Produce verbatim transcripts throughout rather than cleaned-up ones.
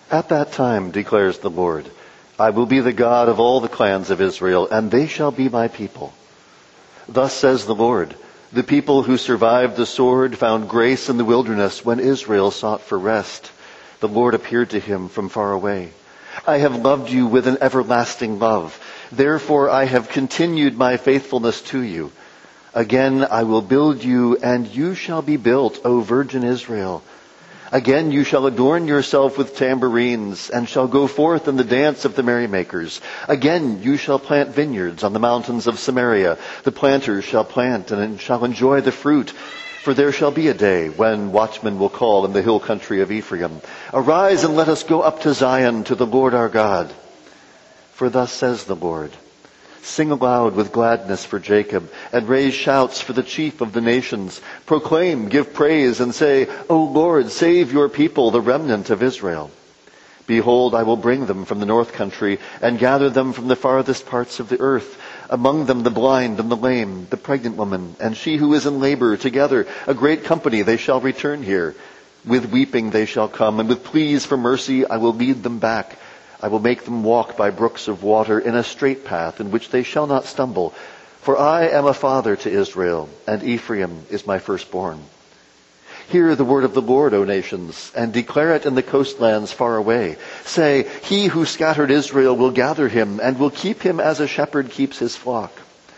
At that time, declares the Lord, I will be the God of all the clans of Israel, and they shall be my people. Thus says the Lord, the people who survived the sword found grace in the wilderness when Israel sought for rest. The Lord appeared to him from far away. I have loved you with an everlasting love. Therefore I have continued my faithfulness to you. Again I will build you, and you shall be built, O Virgin Israel. Again you shall adorn yourself with tambourines, and shall go forth in the dance of the merrymakers. Again you shall plant vineyards on the mountains of Samaria. The planters shall plant and shall enjoy the fruit. For there shall be a day when watchmen will call in the hill country of Ephraim, Arise and let us go up to Zion, to the Lord our God. For thus says the Lord, Sing aloud with gladness for Jacob, and raise shouts for the chief of the nations. Proclaim, give praise, and say, O Lord, save your people, the remnant of Israel. Behold, I will bring them from the north country, and gather them from the farthest parts of the earth. Among them the blind and the lame, the pregnant woman, and she who is in labor, together, a great company, they shall return here. With weeping they shall come, and with pleas for mercy I will lead them back. I will make them walk by brooks of water in a straight path in which they shall not stumble. For I am a father to Israel, and Ephraim is my firstborn. Hear the word of the Lord, O nations, and declare it in the coastlands far away. Say, He who scattered Israel will gather him, and will keep him as a shepherd keeps his flock.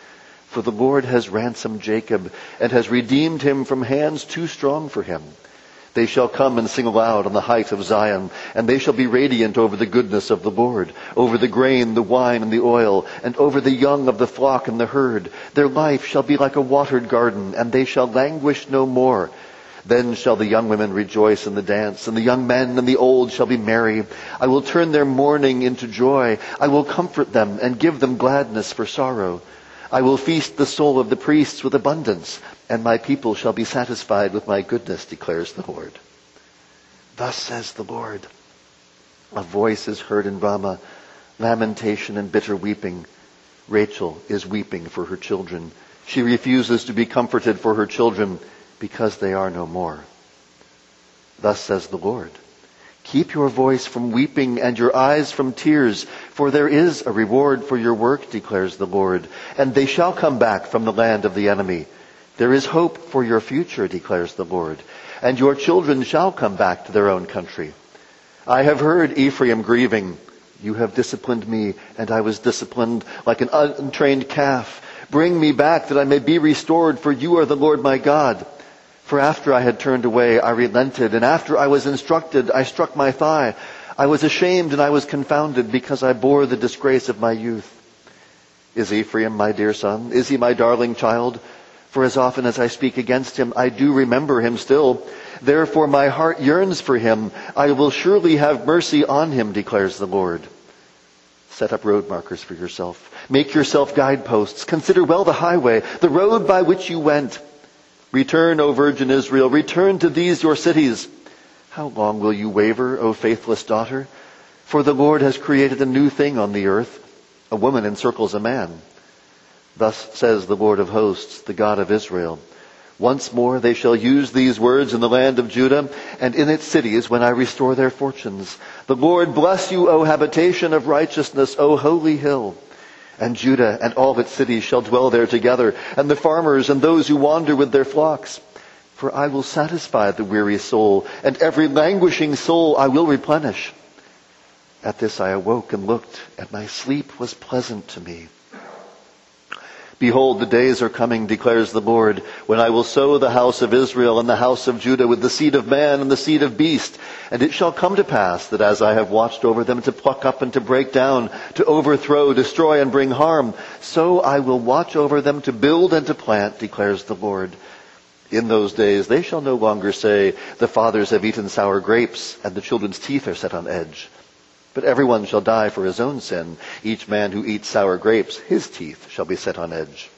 For the Lord has ransomed Jacob, and has redeemed him from hands too strong for him. They shall come and sing aloud on the height of Zion, and they shall be radiant over the goodness of the Lord, over the grain, the wine, and the oil, and over the young of the flock and the herd. Their life shall be like a watered garden, and they shall languish no more. Then shall the young women rejoice in the dance, and the young men and the old shall be merry. I will turn their mourning into joy. I will comfort them and give them gladness for sorrow. I will feast the soul of the priests with abundance, and my people shall be satisfied with my goodness, declares the Lord. Thus says the Lord, a voice is heard in Ramah, lamentation and bitter weeping. Rachel is weeping for her children. She refuses to be comforted for her children because they are no more. Thus says the Lord, keep your voice from weeping and your eyes from tears, for there is a reward for your work, declares the Lord, and they shall come back from the land of the enemy. There is hope for your future, declares the Lord, and your children shall come back to their own country. I have heard Ephraim grieving. You have disciplined me, and I was disciplined like an untrained calf. Bring me back that I may be restored, for you are the Lord my God. For after I had turned away, I relented, and after I was instructed, I struck my thigh. I was ashamed and I was confounded, because I bore the disgrace of my youth. Is Ephraim my dear son? Is he my darling child? For as often as I speak against him, I do remember him still. Therefore my heart yearns for him. I will surely have mercy on him, declares the Lord. Set up road markers for yourself. Make yourself guideposts. Consider well the highway, the road by which you went. Return, O Virgin Israel, return to these your cities. How long will you waver, O faithless daughter? For the Lord has created a new thing on the earth. A woman encircles a man. Thus says the Lord of hosts, the God of Israel. Once more they shall use these words in the land of Judah and in its cities when I restore their fortunes. The Lord bless you, O habitation of righteousness, O holy hill. And Judah and all its cities shall dwell there together, and the farmers and those who wander with their flocks. For I will satisfy the weary soul, and every languishing soul I will replenish. At this I awoke and looked, and my sleep was pleasant to me. Behold, the days are coming, declares the Lord, when I will sow the house of Israel and the house of Judah with the seed of man and the seed of beast. And it shall come to pass that as I have watched over them to pluck up and to break down, to overthrow, destroy, and bring harm, so I will watch over them to build and to plant, declares the Lord. In those days they shall no longer say, the fathers have eaten sour grapes, and the children's teeth are set on edge. But everyone shall die for his own sin. Each man who eats sour grapes, his teeth shall be set on edge.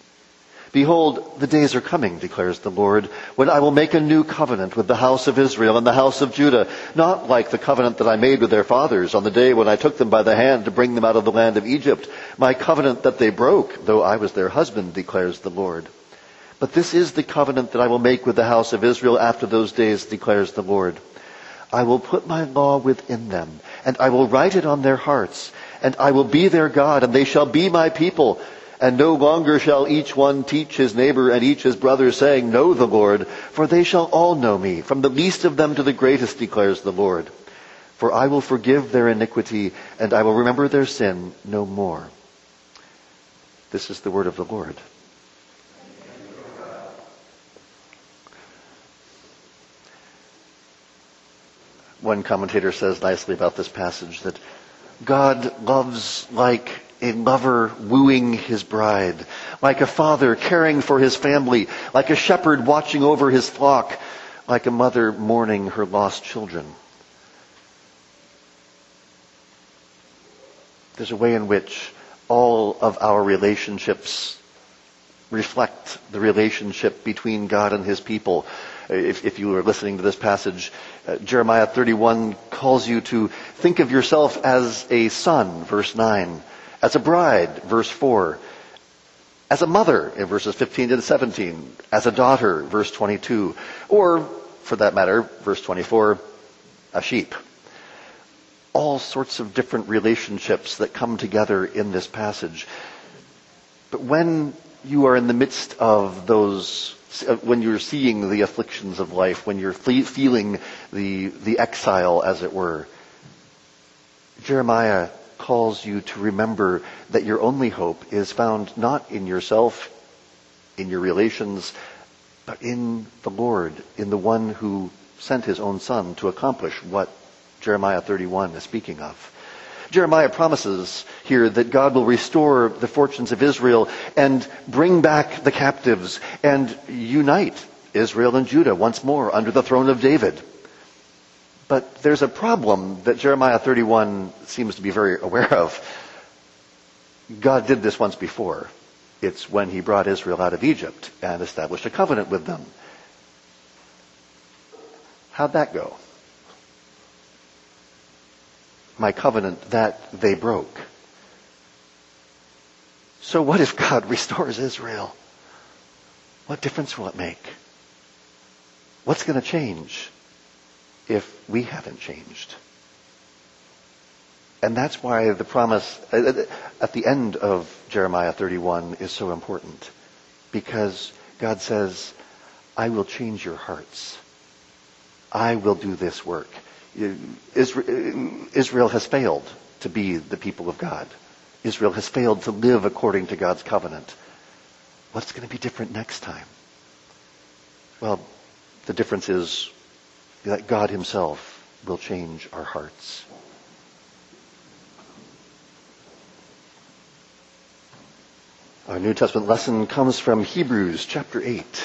Behold, the days are coming, declares the Lord, when I will make a new covenant with the house of Israel and the house of Judah, not like the covenant that I made with their fathers on the day when I took them by the hand to bring them out of the land of Egypt, my covenant that they broke, though I was their husband, declares the Lord. But this is the covenant that I will make with the house of Israel after those days, declares the Lord. I will put my law within them, and I will write it on their hearts, and I will be their God, and they shall be my people. And no longer shall each one teach his neighbor and each his brother, saying, Know the Lord, for they shall all know me, from the least of them to the greatest, declares the Lord. For I will forgive their iniquity, and I will remember their sin no more. This is the word of the Lord. One commentator says nicely about this passage that God loves like a lover wooing his bride, like a father caring for his family, like a shepherd watching over his flock, like a mother mourning her lost children. There's a way in which all of our relationships reflect the relationship between God and his people. If, if you are listening to this passage, uh, Jeremiah thirty-one calls you to think of yourself as a son, verse nine, as a bride, verse four, as a mother, in verses fifteen and seventeen, as a daughter, verse twenty-two, or, for that matter, verse twenty-four, a sheep. All sorts of different relationships that come together in this passage. But when you are in the midst of those, when you're seeing the afflictions of life, when you're feeling the, the exile, as it were, Jeremiah calls you to remember that your only hope is found not in yourself, in your relations, but in the Lord, in the one who sent his own son to accomplish what Jeremiah thirty-one is speaking of. Jeremiah promises here that God will restore the fortunes of Israel and bring back the captives and unite Israel and Judah once more under the throne of David. But there's a problem that Jeremiah thirty-one seems to be very aware of. God did this once before. It's when he brought Israel out of Egypt and established a covenant with them. How'd that go? My covenant that they broke. So what if God restores Israel? What difference will it make? What's going to change if we haven't changed? And that's why the promise at the end of Jeremiah thirty-one is so important. Because God says, I will change your hearts. I will do this work. Israel has failed to be the people of God. Israel has failed to live according to God's covenant. What's going to be different next time? Well, the difference is that God himself will change our hearts. Our New Testament lesson comes from Hebrews chapter eight.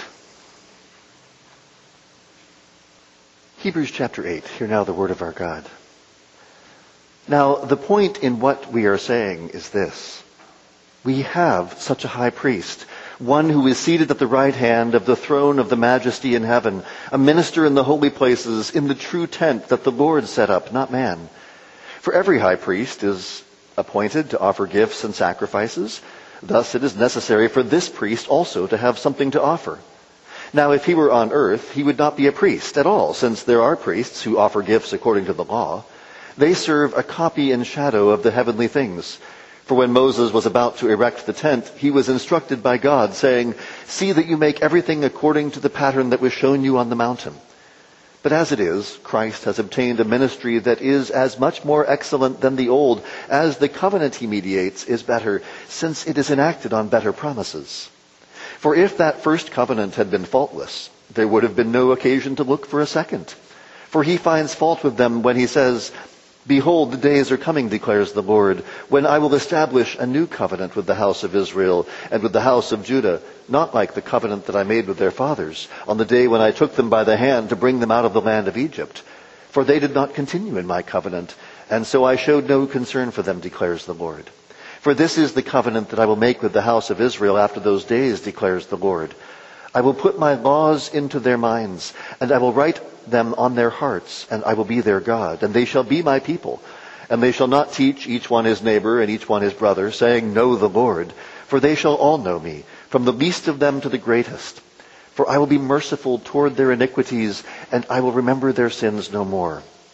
Hebrews chapter eight. Hear now the word of our God. Now, the point in what we are saying is this. We have such a high priest, one who is seated at the right hand of the throne of the majesty in heaven, a minister in the holy places, in the true tent that the Lord set up, not man. For every high priest is appointed to offer gifts and sacrifices. Thus it is necessary for this priest also to have something to offer. Now, if he were on earth, he would not be a priest at all, since there are priests who offer gifts according to the law. They serve a copy and shadow of the heavenly things. For when Moses was about to erect the tent, he was instructed by God, saying, See that you make everything according to the pattern that was shown you on the mountain. But as it is, Christ has obtained a ministry that is as much more excellent than the old, as the covenant he mediates is better, since it is enacted on better promises. For if that first covenant had been faultless, there would have been no occasion to look for a second. For he finds fault with them when he says, Behold, the days are coming, declares the Lord, when I will establish a new covenant with the house of Israel and with the house of Judah, not like the covenant that I made with their fathers, on the day when I took them by the hand to bring them out of the land of Egypt. For they did not continue in my covenant, and so I showed no concern for them, declares the Lord. For this is the covenant that I will make with the house of Israel after those days, declares the Lord. I will put my laws into their minds, and I will write them on their hearts, and I will be their God, and they shall be my people. And they shall not teach each one his neighbor and each one his brother, saying, Know the Lord, for they shall all know me, from the least of them to the greatest. For I will be merciful toward their iniquities, and I will remember their sins no more.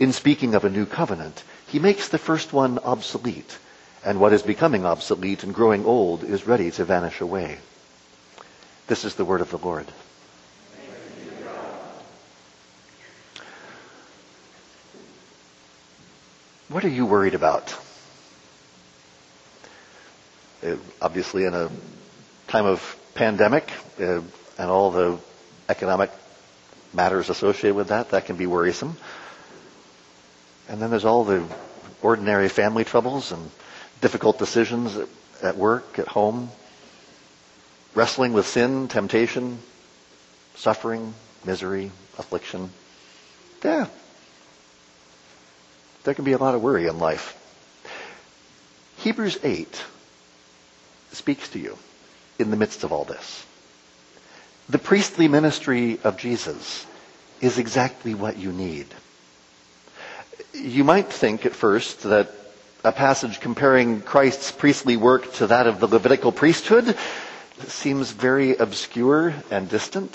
In speaking of a new covenant, he makes the first one obsolete, and what is becoming obsolete and growing old is ready to vanish away. This is the word of the Lord. What are you worried about? Uh, obviously, in a time of pandemic uh, and all the economic matters associated with that, that can be worrisome. And then there's all the ordinary family troubles and difficult decisions at, at work, at home, wrestling with sin, temptation, suffering, misery, affliction. Yeah. There can be a lot of worry in life. Hebrews eight speaks to you in the midst of all this. The priestly ministry of Jesus is exactly what you need. You might think at first that a passage comparing Christ's priestly work to that of the Levitical priesthood seems very obscure and distant.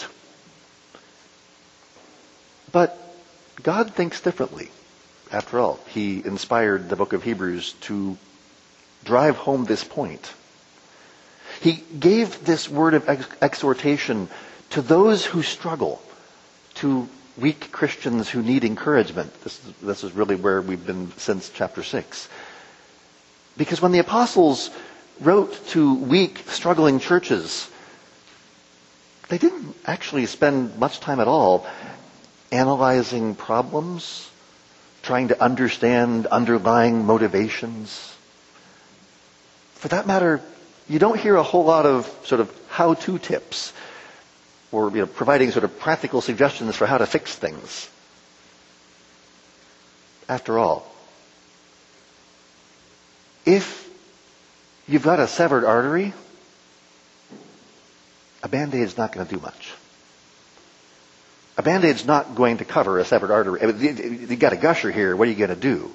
But God thinks differently. After all, he inspired the book of Hebrews to drive home this point. He gave this word of ex- exhortation to those who struggle, to weak Christians who need encouragement. This is, this is really where we've been since chapter six. Because when the apostles wrote to weak, struggling churches, they didn't actually spend much time at all analyzing problems, trying to understand underlying motivations. For that matter, you don't hear a whole lot of sort of how-to tips or, you know, providing sort of practical suggestions for how to fix things. After all, if you've got a severed artery, a Band-Aid's not going to do much. A Band-Aid's not going to cover a severed artery. You've got a gusher here. What are you going to do?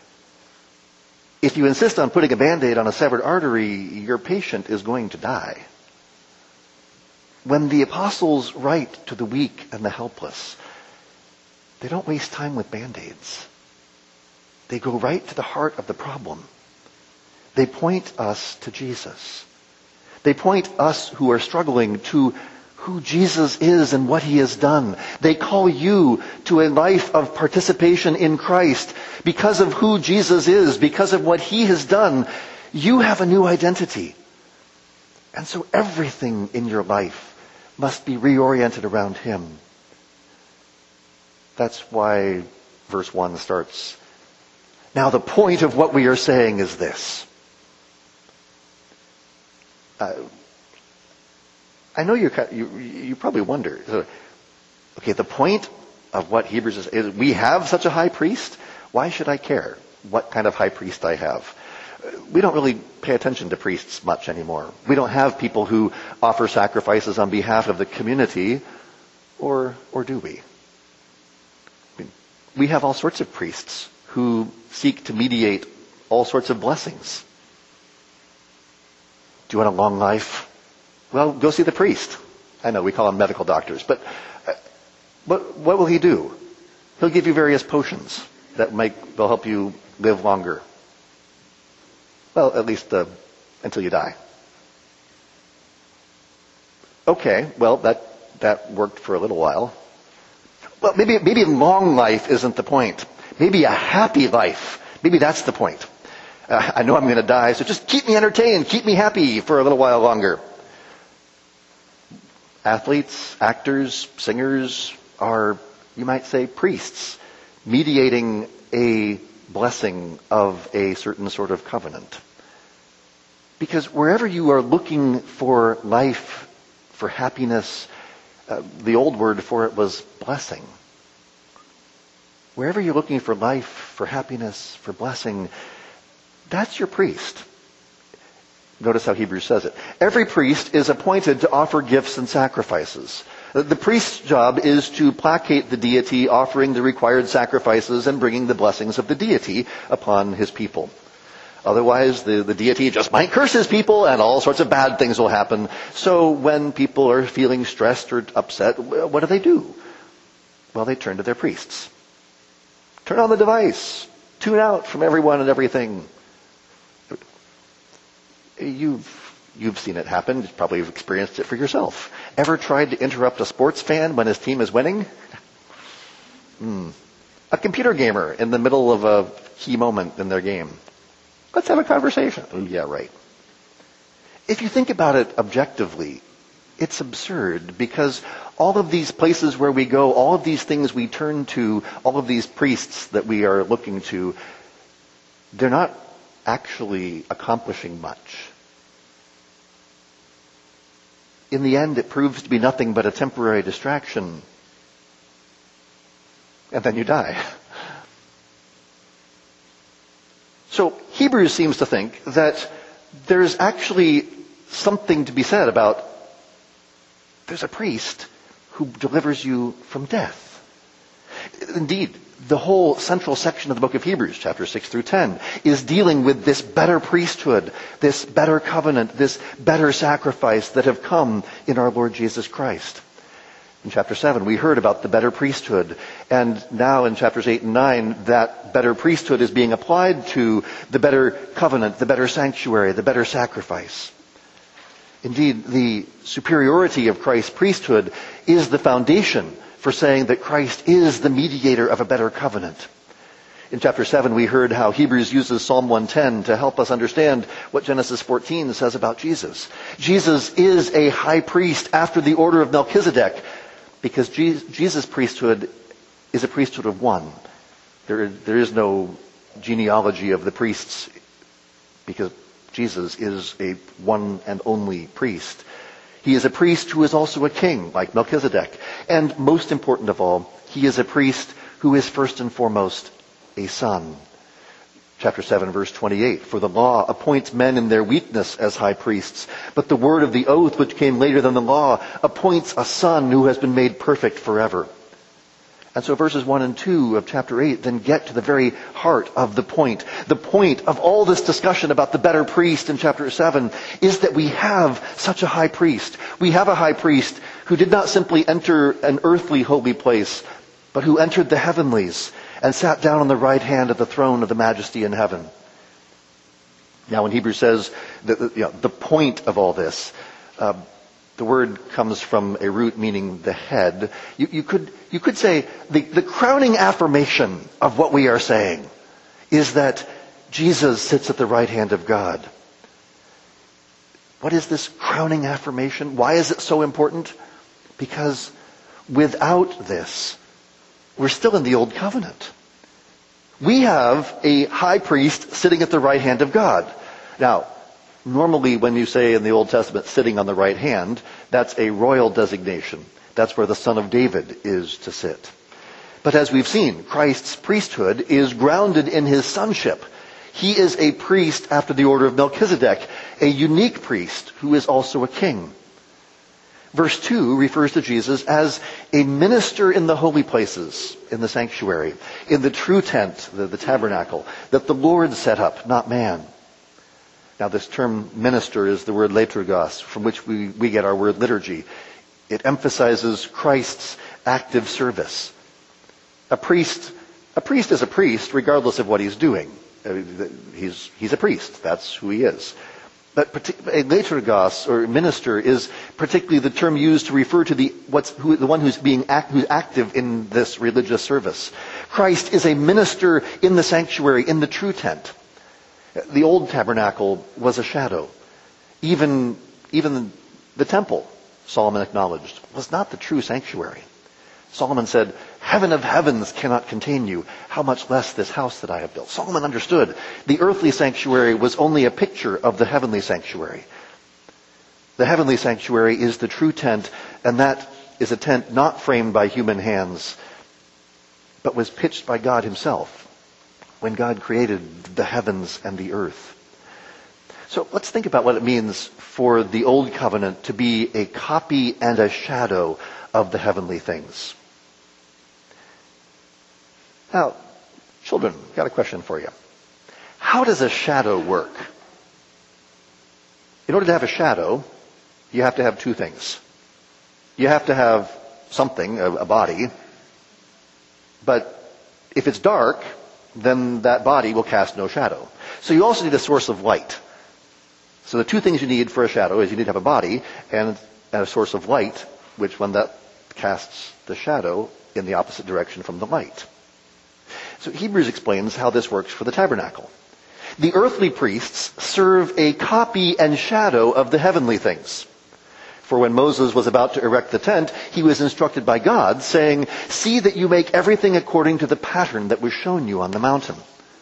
If you insist on putting a Band-Aid on a severed artery, your patient is going to die. When the apostles write to the weak and the helpless, they don't waste time with Band-Aids. They go right to the heart of the problem. They point us to Jesus. They point us who are struggling to who Jesus is and what he has done. They call you to a life of participation in Christ. Because of who Jesus is, because of what he has done, you have a new identity. And so everything in your life must be reoriented around him. That's why verse one starts, "Now the point of what we are saying is this." Uh, I know you're, you you probably wonder, okay, the point of what Hebrews is, is we have such a high priest. Why should I care what kind of high priest I have? We don't really pay attention to priests much anymore. We don't have people who offer sacrifices on behalf of the community, or or do we? I mean, we have all sorts of priests who seek to mediate all sorts of blessings. Do you want a long life? Well, go see the priest. I know we call them medical doctors, but uh, what, what will he do? He'll give you various potions that might will help you live longer. Well, at least uh, until you die. Okay, well that that worked for a little while. Well, maybe maybe long life isn't the point. Maybe a happy life. Maybe that's the point. Uh, I know I'm going to die, so just keep me entertained, keep me happy for a little while longer. Athletes, actors, singers are, you might say, priests, mediating a blessing of a certain sort of covenant. Because wherever you are looking for life, for happiness, uh, the old word for it was blessing. Wherever you're looking for life, for happiness, for blessing, that's your priest. Notice how Hebrews says it. Every priest is appointed to offer gifts and sacrifices. The priest's job is to placate the deity, offering the required sacrifices and bringing the blessings of the deity upon his people. Otherwise, the, the deity just might curse his people and all sorts of bad things will happen. So when people are feeling stressed or upset, what do they do? Well, they turn to their priests. Turn on the device. Tune out from everyone and everything. You've, you've seen it happen. You probably have experienced it for yourself. Ever tried to interrupt a sports fan when his team is winning? Hmm. A computer gamer in the middle of a key moment in their game. Let's have a conversation. Oh, yeah, right. If you think about it objectively, it's absurd because all of these places where we go, all of these things we turn to, all of these priests that we are looking to, they're not actually accomplishing much. In the end, it proves to be nothing but a temporary distraction. And then you die. So Hebrews seems to think that there's actually something to be said about there's a priest who delivers you from death. Indeed, the whole central section of the book of Hebrews, chapter six through ten, is dealing with this better priesthood, this better covenant, this better sacrifice that have come in our Lord Jesus Christ. In chapter seven, we heard about the better priesthood, and now in chapters eight and nine, that better priesthood is being applied to the better covenant, the better sanctuary, the better sacrifice. Indeed, the superiority of Christ's priesthood is the foundation for saying that Christ is the mediator of a better covenant. In chapter seven, we heard how Hebrews uses Psalm one ten to help us understand what Genesis fourteen says about Jesus. Jesus is a high priest after the order of Melchizedek, because Jesus' priesthood is a priesthood of one. There, there is no genealogy of the priests because Jesus is a one and only priest. He is a priest who is also a king, like Melchizedek. And most important of all, he is a priest who is first and foremost a son. Chapter seven, verse twenty-eight, for the law appoints men in their weakness as high priests, but the word of the oath which came later than the law appoints a son who has been made perfect forever. And so verses one and two of chapter eight then get to the very heart of the point. The point of all this discussion about the better priest in chapter seven is that we have such a high priest. We have a high priest who did not simply enter an earthly holy place, but who entered the heavenlies and sat down on the right hand of the throne of the majesty in heaven. Now when Hebrews says that you know, the point of all this, uh, the word comes from a root meaning the head. You, you could you could say the, the crowning affirmation of what we are saying is that Jesus sits at the right hand of God. What is this crowning affirmation? Why is it so important? Because without this, we're still in the old covenant. We have a high priest sitting at the right hand of God. Now, normally when you say in the Old Testament sitting on the right hand, that's a royal designation. That's where the Son of David is to sit. But as we've seen, Christ's priesthood is grounded in his sonship. He is a priest after the order of Melchizedek, a unique priest who is also a king. Verse two refers to Jesus as a minister in the holy places, in the sanctuary, in the true tent, the, the tabernacle, that the Lord set up, not man. Now this term minister is the word liturgos, from which we, we get our word liturgy. It emphasizes Christ's active service. A priest, a priest is a priest regardless of what he's doing. He's, he's a priest. That's who he is. But a liturgos, or minister, is particularly the term used to refer to the what's who, the one who's being act, who's active in this religious service. Christ is a minister in the sanctuary, in the true tent. The old tabernacle was a shadow. Even even the temple, Solomon acknowledged, was not the true sanctuary. Solomon said, "Heaven of heavens cannot contain you. How much less this house that I have built." Solomon understood the earthly sanctuary was only a picture of the heavenly sanctuary. The heavenly sanctuary is the true tent, and that is a tent not framed by human hands, but was pitched by God himself when God created the heavens and the earth. So let's think about what it means for the old covenant to be a copy and a shadow of the heavenly things. Now, children, I've got a question for you. How does a shadow work? In order to have a shadow, you have to have two things. You have to have something, a, a body, but If it's dark, then that body will cast no shadow. So you also need a source of light. So the two things you need for a shadow is you need to have a body and, and a source of light, which one that casts the shadow in the opposite direction from the light. So Hebrews explains how this works for the tabernacle. The earthly priests serve a copy and shadow of the heavenly things. For when Moses was about to erect the tent, he was instructed by God, saying, "See that you make everything according to the pattern that was shown you on the mountain."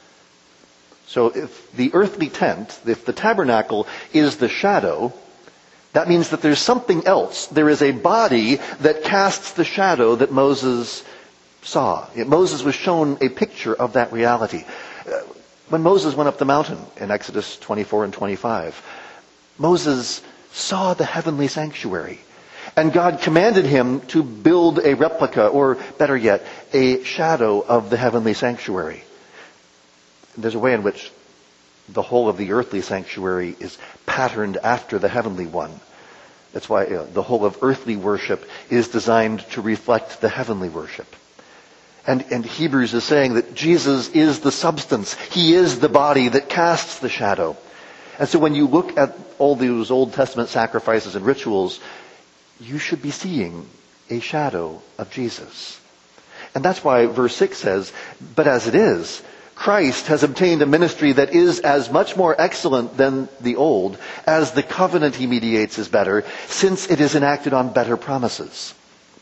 So if the earthly tent, if the tabernacle is the shadow, that means that there's something else. There is a body that casts the shadow that Moses saw. Moses was shown a picture of that reality. When Moses went up the mountain in Exodus twenty-four and twenty-five, Moses saw the heavenly sanctuary. And God commanded him to build a replica, or better yet, a shadow of the heavenly sanctuary. There's a way in which the whole of the earthly sanctuary is patterned after the heavenly one. That's why uh, the whole of earthly worship is designed to reflect the heavenly worship. And, and Hebrews is saying that Jesus is the substance. He is the body that casts the shadow. And so when you look at all those Old Testament sacrifices and rituals, you should be seeing a shadow of Jesus. And that's why verse six says, "But as it is, Christ has obtained a ministry that is as much more excellent than the old, as the covenant he mediates is better, since it is enacted on better promises."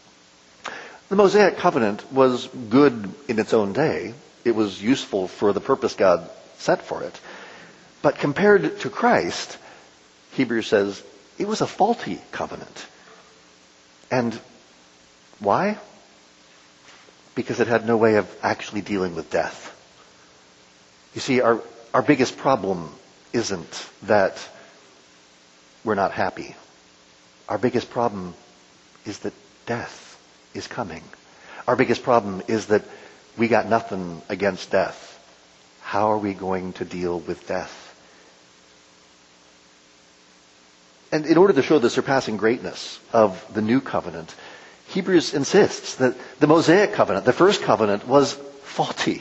The Mosaic covenant was good in its own day. It was useful for the purpose God set for it. But compared to Christ, Hebrews says, it was a faulty covenant. And why? Because it had no way of actually dealing with death. You see, our, our biggest problem isn't that we're not happy. Our biggest problem is that death is coming. Our biggest problem is that we got nothing against death. How are we going to deal with death? And in order to show the surpassing greatness of the new covenant, Hebrews insists that the Mosaic covenant, the first covenant, was faulty.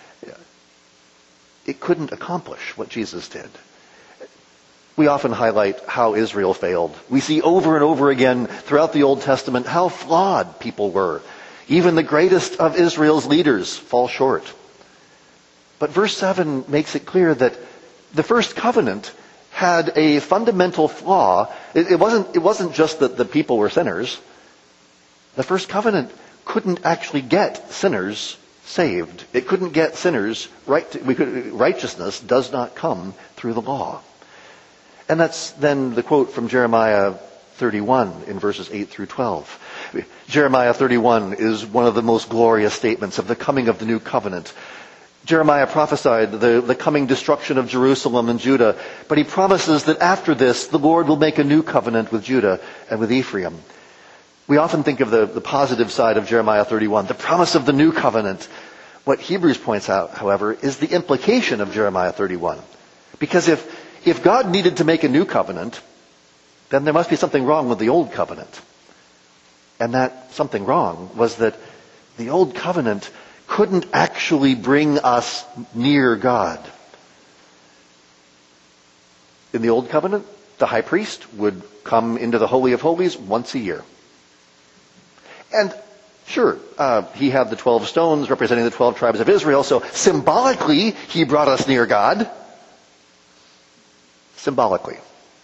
It couldn't accomplish what Jesus did. We often highlight how Israel failed. We see over and over again throughout the Old Testament how flawed people were. Even the greatest of Israel's leaders fall short. But verse seven makes it clear that the first covenant had a fundamental flaw. It, it wasn't, it wasn't just that the people were sinners. The first covenant couldn't actually get sinners saved. It couldn't get sinners right. To, we could, righteousness does not come through the law. And that's then the quote from Jeremiah thirty-one in verses eight through twelve. Jeremiah thirty-one is one of the most glorious statements of the coming of the new covenant. Jeremiah prophesied the, the coming destruction of Jerusalem and Judah, but he promises that after this, the Lord will make a new covenant with Judah and with Ephraim. We often think of the, the positive side of Jeremiah thirty-one, the promise of the new covenant. What Hebrews points out, however, is the implication of Jeremiah thirty-one. Because if, if God needed to make a new covenant, then there must be something wrong with the old covenant. And that something wrong was that the old covenant couldn't actually bring us near God. In the Old Covenant, the high priest would come into the Holy of Holies once a year. And sure, uh, he had the twelve stones representing the twelve tribes of Israel, so symbolically he brought us near God. Symbolically.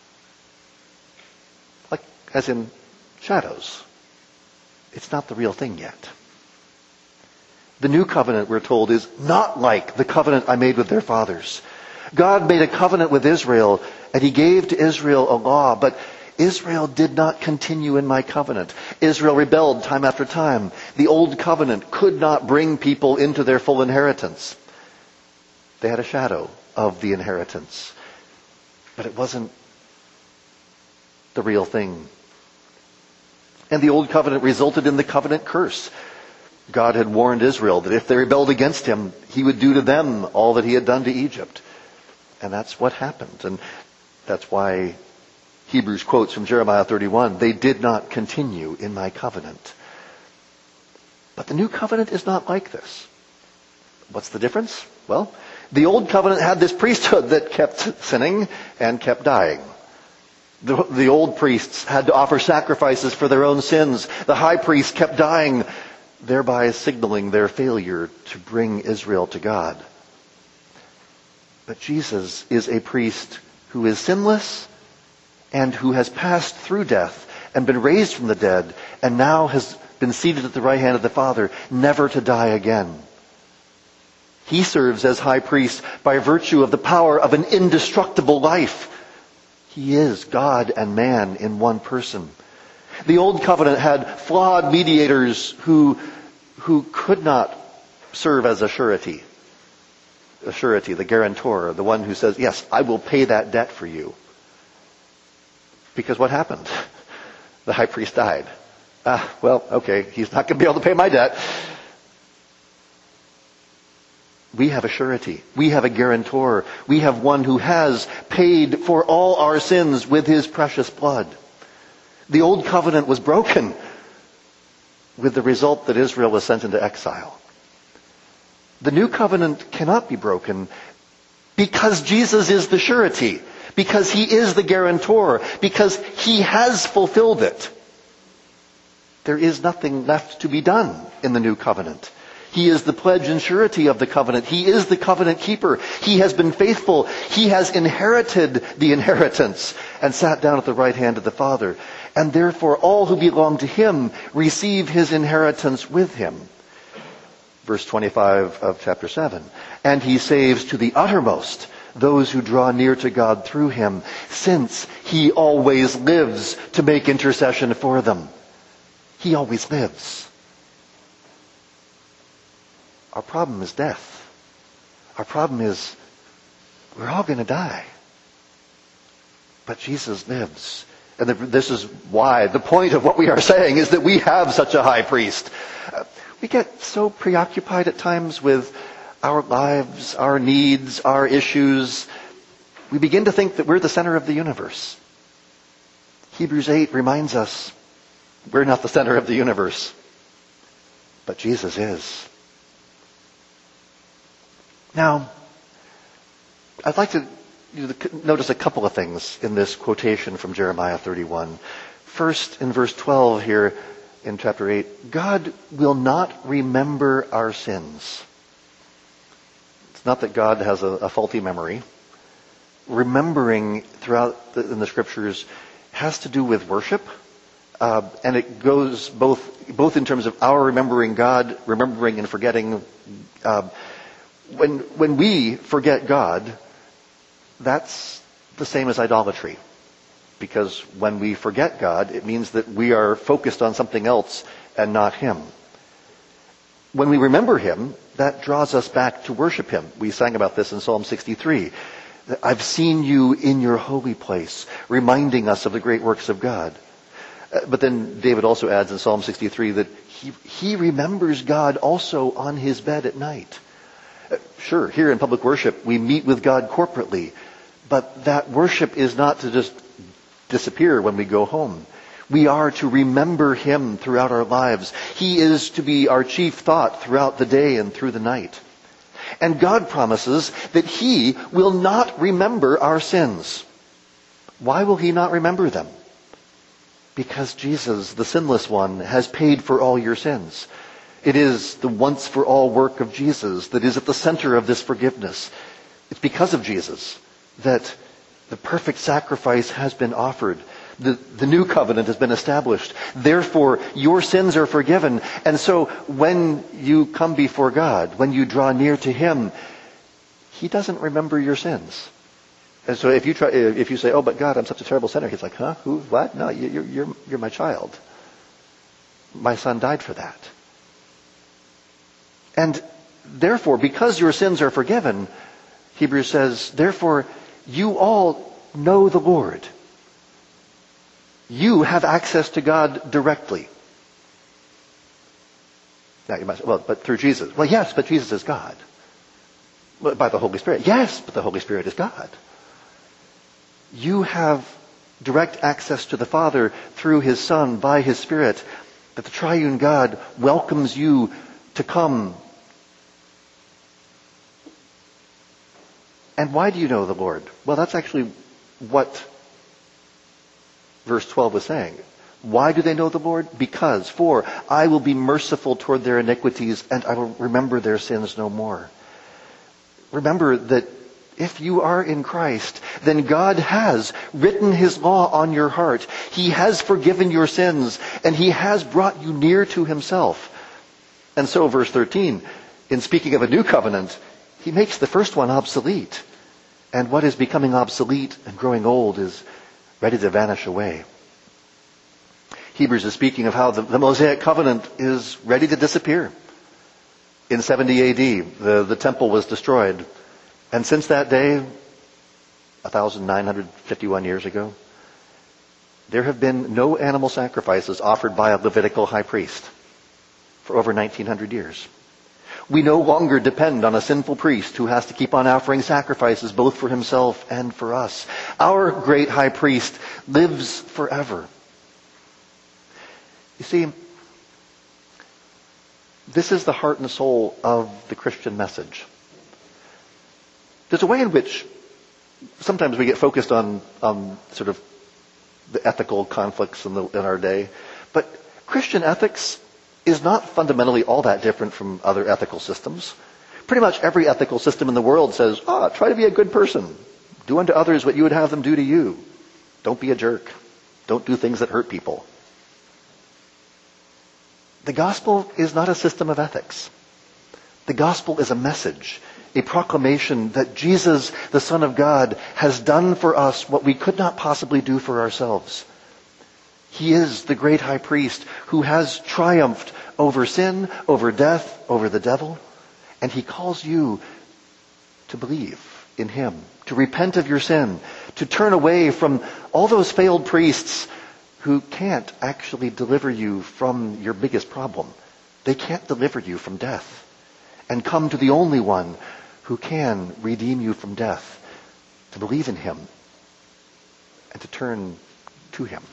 Like, as in shadows. It's not the real thing yet. The new covenant, we're told, is not like the covenant I made with their fathers. God made a covenant with Israel, and he gave to Israel a law, but Israel did not continue in my covenant. Israel rebelled time after time. The old covenant could not bring people into their full inheritance. They had a shadow of the inheritance, but it wasn't the real thing. And the old covenant resulted in the covenant curse. God had warned Israel that if they rebelled against him, he would do to them all that he had done to Egypt. And that's what happened. And that's why Hebrews quotes from Jeremiah thirty-one, "They did not continue in my covenant." But the new covenant is not like this. What's the difference? Well, the old covenant had this priesthood that kept sinning and kept dying. The, the old priests had to offer sacrifices for their own sins. The high priest kept dying, thereby signaling their failure to bring Israel to God. But Jesus is a priest who is sinless and who has passed through death and been raised from the dead and now has been seated at the right hand of the Father, never to die again. He serves as high priest by virtue of the power of an indestructible life. He is God and man in one person. The old covenant had flawed mediators who, who could not serve as a surety. A surety, the guarantor, the one who says, yes, I will pay that debt for you. Because what happened? The high priest died. Ah, well, okay, he's not going to be able to pay my debt. We have a surety. We have a guarantor. We have one who has paid for all our sins with his precious blood. The old covenant was broken with the result that Israel was sent into exile. The new covenant cannot be broken because Jesus is the surety, because he is the guarantor, because he has fulfilled it. There is nothing left to be done in the new covenant. He is the pledge and surety of the covenant. He is the covenant keeper. He has been faithful. He has inherited the inheritance and sat down at the right hand of the Father. And therefore all who belong to him receive his inheritance with him. Verse twenty-five of chapter seven. And he saves to the uttermost those who draw near to God through him, since he always lives to make intercession for them. He always lives. Our problem is death. Our problem is we're all going to die. But Jesus lives. And this is why the point of what we are saying is that we have such a high priest. We get so preoccupied at times with our lives, our needs, our issues. We begin to think that we're the center of the universe. Hebrews eight reminds us we're not the center of the universe, but Jesus is. Now, I'd like to notice a couple of things in this quotation from Jeremiah thirty-one. First, in verse twelve here in chapter eight, God will not remember our sins. It's not that God has a, a faulty memory. Remembering throughout the, in the scriptures has to do with worship. Uh, and it goes both both in terms of our remembering God, remembering and forgetting. Uh, when when we forget God, that's the same as idolatry. Because when we forget God, it means that we are focused on something else and not him. When we remember him, that draws us back to worship him. We sang about this in Psalm sixty-three. I've seen you in your holy place, reminding us of the great works of God. But then David also adds in Psalm sixty-three that he, he remembers God also on his bed at night. Sure, here in public worship, we meet with God corporately, but that worship is not to just disappear when we go home. We are to remember him throughout our lives. He is to be our chief thought throughout the day and through the night. And God promises that he will not remember our sins. Why will he not remember them? Because Jesus, the sinless one, has paid for all your sins. It is the once-for-all work of Jesus that is at the center of this forgiveness. It's because of Jesus that the perfect sacrifice has been offered. The, the new covenant has been established. Therefore, your sins are forgiven. And so when you come before God, when you draw near to him, he doesn't remember your sins. And so if you try, if you say, "Oh, but God, I'm such a terrible sinner," he's like, "Huh? Who? What? No, you're you're you're my child. My son died for that." And therefore, because your sins are forgiven, Hebrews says, therefore, you all know the Lord. You have access to God directly. Now you might say, well, but through Jesus. Well, yes, but Jesus is God. Well, by the Holy Spirit. Yes, but the Holy Spirit is God. You have direct access to the Father through his Son by his Spirit, that the triune God welcomes you to come And why do you know the Lord? Well, that's actually what verse twelve was saying. Why do they know the Lord? Because, for I will be merciful toward their iniquities, and I will remember their sins no more. Remember that if you are in Christ, then God has written his law on your heart. He has forgiven your sins, and he has brought you near to himself. And so, verse thirteen, in speaking of a new covenant, he makes the first one obsolete. And what is becoming obsolete and growing old is ready to vanish away. Hebrews is speaking of how the, the Mosaic covenant is ready to disappear. In seventy A D, the, the temple was destroyed. And since that day, one thousand nine hundred fifty-one years ago, there have been no animal sacrifices offered by a Levitical high priest for over nineteen hundred years. We no longer depend on a sinful priest who has to keep on offering sacrifices both for himself and for us. Our great high priest lives forever. You see, this is the heart and soul of the Christian message. There's a way in which sometimes we get focused on, on sort of the ethical conflicts in, the, in our day, but Christian ethics is not fundamentally all that different from other ethical systems. Pretty much every ethical system in the world says, ah, try to be a good person. Do unto others what you would have them do to you. Don't be a jerk. Don't do things that hurt people. The gospel is not a system of ethics. The gospel is a message, a proclamation that Jesus, the Son of God, has done for us what we could not possibly do for ourselves. He is the great high priest who has triumphed over sin, over death, over the devil. And he calls you to believe in him, to repent of your sin, to turn away from all those failed priests who can't actually deliver you from your biggest problem. They can't deliver you from death. And come to the only one who can redeem you from death, to believe in him and to turn to him.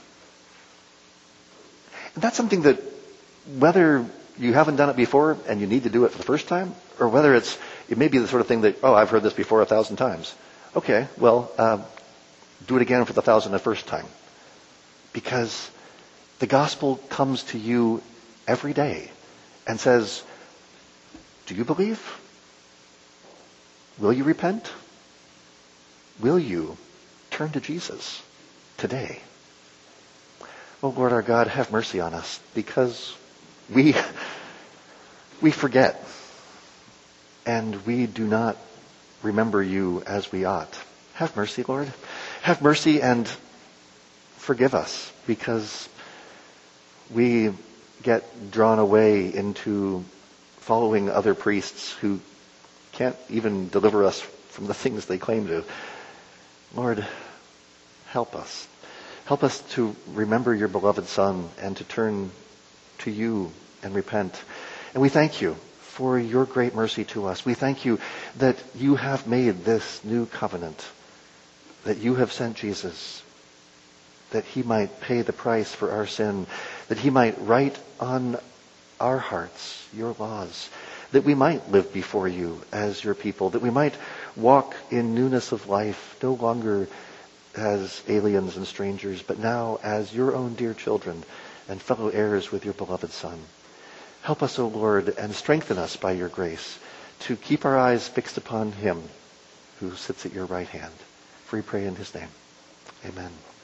And that's something that, whether you haven't done it before and you need to do it for the first time, or whether it's, it may be the sort of thing that, oh, I've heard this before a thousand times. Okay, well, uh, do it again for the thousand and first time. Because the gospel comes to you every day and says, do you believe? Will you repent? Will you turn to Jesus today? Oh, Lord our God, have mercy on us, because we, we forget, and we do not remember you as we ought. Have mercy, Lord. Have mercy and forgive us, because we get drawn away into following other priests who can't even deliver us from the things they claim to. Lord, help us. Help us to remember your beloved Son and to turn to you and repent. And we thank you for your great mercy to us. We thank you that you have made this new covenant, that you have sent Jesus, that he might pay the price for our sin, that he might write on our hearts your laws, that we might live before you as your people, that we might walk in newness of life, no longer as aliens and strangers, but now as your own dear children and fellow heirs with your beloved Son. Help us, O Lord, and strengthen us by your grace to keep our eyes fixed upon him who sits at your right hand. For we pray in his name. Amen.